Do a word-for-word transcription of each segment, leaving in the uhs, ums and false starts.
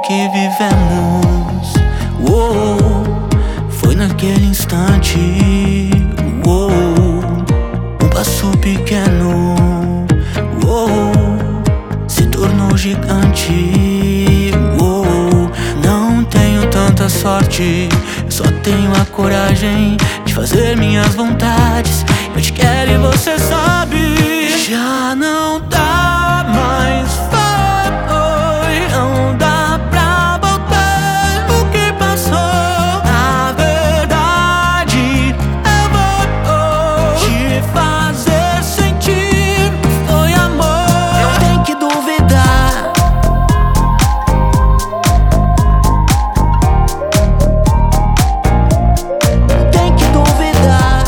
que vivemos, uou, foi naquele instante, uou, um passo pequeno, uou, se tornou gigante, uou. Não tenho tanta sorte, só tenho a coragem de fazer minhas vontades. Eu te quero e você sabe, já não dá mais, foi, não dá pra voltar o que passou. Na verdade, eu vou te fazer sentir, foi amor. Eu tenho que duvidar, tem que duvidar.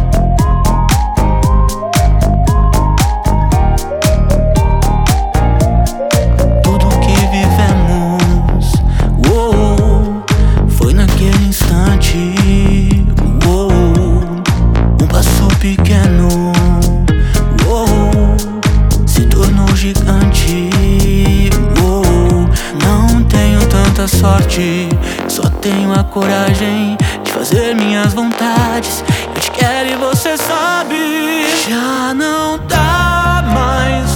Tudo que vivemos, uou, foi naquele instante, uou, um passo pequeno, uou, se tornou gigante, uou. Não tenho tanta sorte, só tenho a coragem de fazer minhas vontades. Eu te quero e você sabe, já não dá mais.